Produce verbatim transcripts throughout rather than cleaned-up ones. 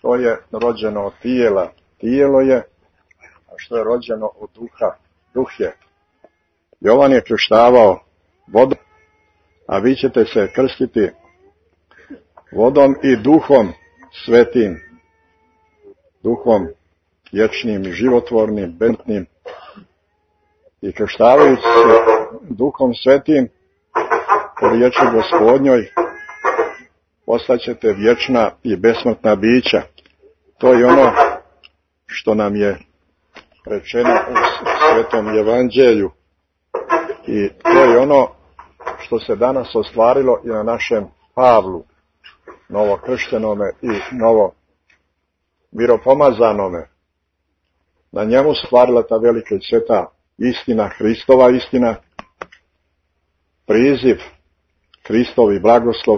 što je rođeno od tijela, tijelo je, a što je rođeno od duha, duh je. Jovan je krštavao vodom, a vi ćete se krstiti vodom i duhom svetim, duhom vječnim i životvornim, bentnim. I krštavajući se duhom svetim po riječi Gospodnjoj postaćete vječna i besmrtna bića. To je ono što nam je rečeno u Svetom Evanđelju. I to je ono što se danas ostvarilo i na našem Pavlu, novokrštenome i novo miropomazanome. Na njemu se ostvarila ta velika i sveta istina, Hristova istina, priziv, Hristovi blagoslov,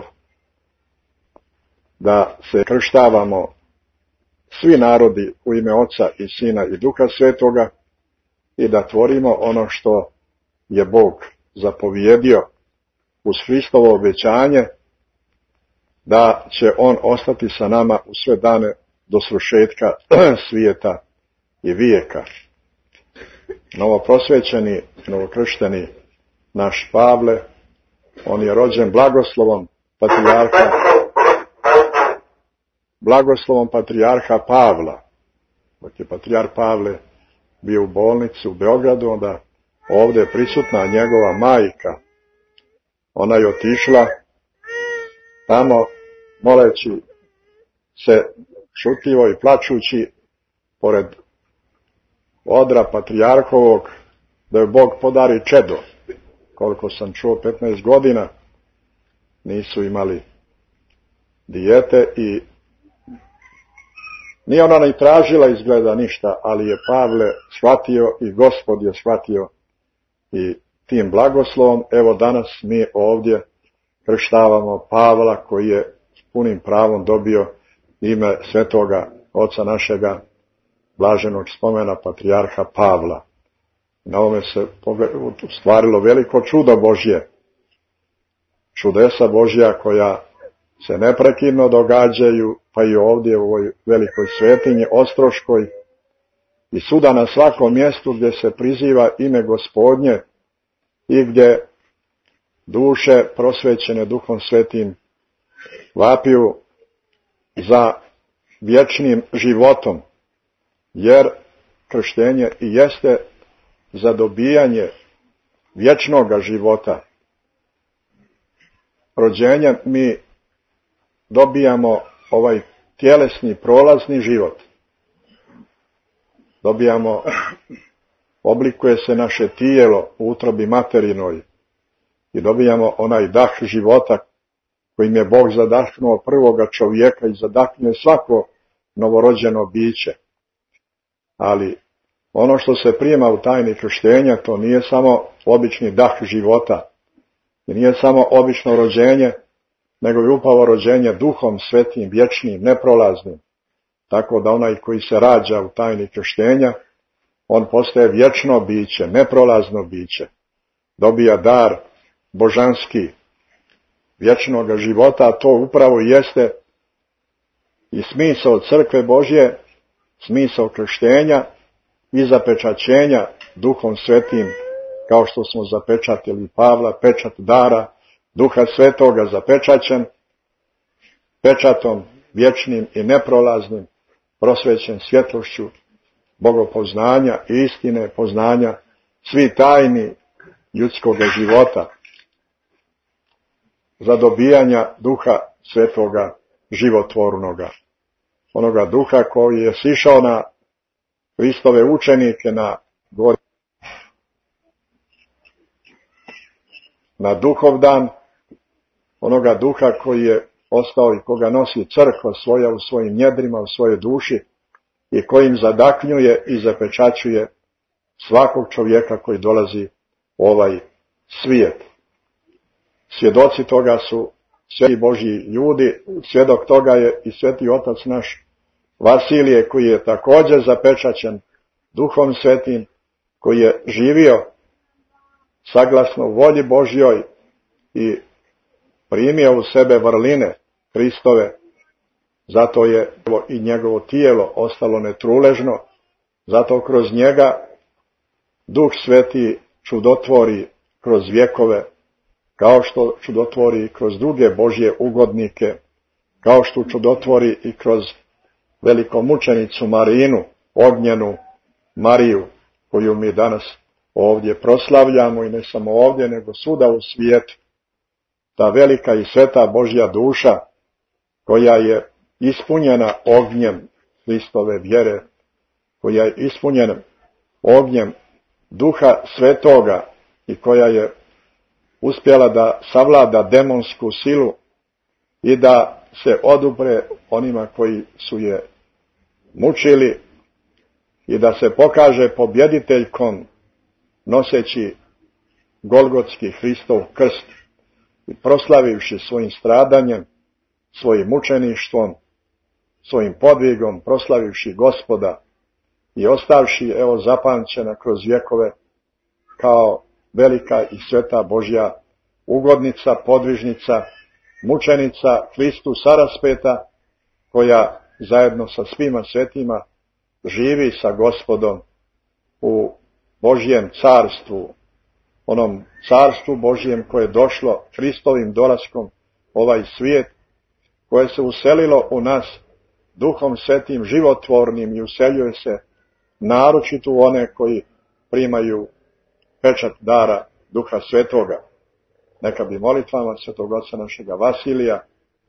da se krštavamo svi narodi u ime Oca i Sina i Duha Svetoga i da tvorimo ono što je Bog zapovjedio uz Hristovo obećanje da će On ostati sa nama u sve dane do svršetka svijeta i vijeka. Novoprosvećeni, novokršteni naš Pavle, on je rođen blagoslovom patrijarha, blagoslovom patrijarha Pavla. Dok je patrijarh Pavle bio u bolnici u Beogradu, onda ovdje je prisutna njegova majka. Ona je otišla tamo moleći se šutljivo i plačući pored odra patrijarhovog da joj Bog podari čedo. Koliko sam čuo, petnaest godina nisu imali dijete i nije ona ni tražila izgleda ništa, ali je Pavle shvatio i Gospod je shvatio i tim blagoslovom, evo danas mi ovdje krštavamo Pavla koji je s punim pravom dobio ime svetoga oca našega blaženog spomena patrijarha Pavla. Na ovome se stvarilo veliko čudo Božje, čudesa Božja koja se neprekidno događaju, pa i ovdje u ovoj velikoj svetinji Ostroškoj i svuda na svakom mjestu gdje se priziva ime Gospodnje i gdje duše prosvećene Duhom Svetim vapiju za vječnim životom, jer krštenje i jeste za dobijanje vječnoga života. Rođenjem mi dobijamo ovaj tjelesni prolazni život. Dobijamo, oblikuje se naše tijelo u utrobi materinoj i dobijamo onaj dah života kojim je Bog zadahnuo prvoga čovjeka i zadahnuo svako novorođeno biće. Ali ono što se prijema u tajni krštenja, to nije samo obični dah života i nije samo obično rođenje, nego je upravo rođenje Duhom Svetim, vječnim, neprolaznim. Tako da onaj koji se rađa u tajni krštenja, on postaje vječno biće, neprolazno biće. Dobija dar božanski, vječnog života, a to upravo jeste i smisao crkve Božje, smisao krštenja i zapečaćenja Duhom Svetim, kao što smo zapečatili Pavla, pečat dara Duha Svetoga zapečaćen, pečatom vječnim i neprolaznim, prosvećen svjetlošću bogopoznanja i istine poznanja, svi tajni ljudskog života, za dobijanja Duha Svetoga životvornoga, onoga Duha koji je sišao na Hristove učenike na gori, na Duhovdan, onoga Duha koji je ostao i koga nosi crkva svoja u svojim njedrima, u svojoj duši i kojim zadaknjuje i zapečaćuje svakog čovjeka koji dolazi u ovaj svijet. Svjedoci toga su sveti Božji ljudi, svjedok toga je i sveti otac naš Vasilije, koji je također zapečaćen Duhom Svetim, koji je živio saglasno volji Božjoj i primio u sebe vrline Hristove Zato je i njegovo tijelo ostalo netruležno, zato kroz njega Duh Sveti čudotvori kroz vjekove, kao što čudotvori kroz druge Božje ugodnike, kao što čudotvori i kroz velikomučenicu Marinu, ognjenu Mariju, koju mi danas ovdje proslavljamo, i ne samo ovdje, nego svuda u svijetu. Ta velika i sveta Božja duša, koja je ispunjena ognjem Hristove vjere, koja je ispunjena ognjem Duha Svetoga i koja je uspjela da savlada demonsku silu i da se odupre onima koji su je mučili i da se pokaže pobjediteljkom noseći Golgotski Hristov krst i proslavivši svojim stradanjem, svojim mučeništvom, svojim podvigom, proslavivši Gospoda i ostavši, evo, zapamćena kroz vjekove kao velika i sveta Božja ugodnica, podvižnica, mučenica Hristu saraspeta, koja zajedno sa svima svetima živi sa Gospodom u Božjem carstvu, onom carstvu Božjem koje je došlo Hristovim dolaskom ovaj svijet, koje se uselilo u nas Duhom Svetim životvornim i useljuje se naročito u one koji primaju pečat dara Duha Svetoga. Neka bi molitvama Svetog Oca našega Vasilija,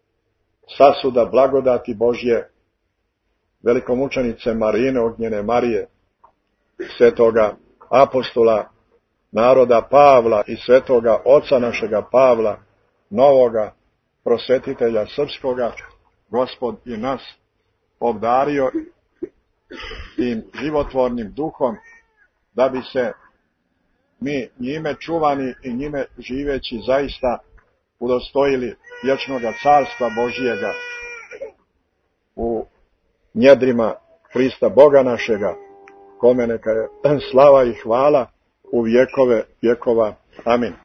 sasuda blagodati Božje, velikomučenice Marine, ognjene Marije, Svetoga apostola naroda Pavla i Svetoga Oca našega Pavla, novoga prosvetitelja srpskoga, Gospod i nas obdario tim životvornim duhom, da bi se mi njime čuvani i njime živeći zaista udostojili vječnoga carstva Božjega u njedrima Hrista Boga našega, kome neka je slava i hvala u vjekove vjekova. Amin.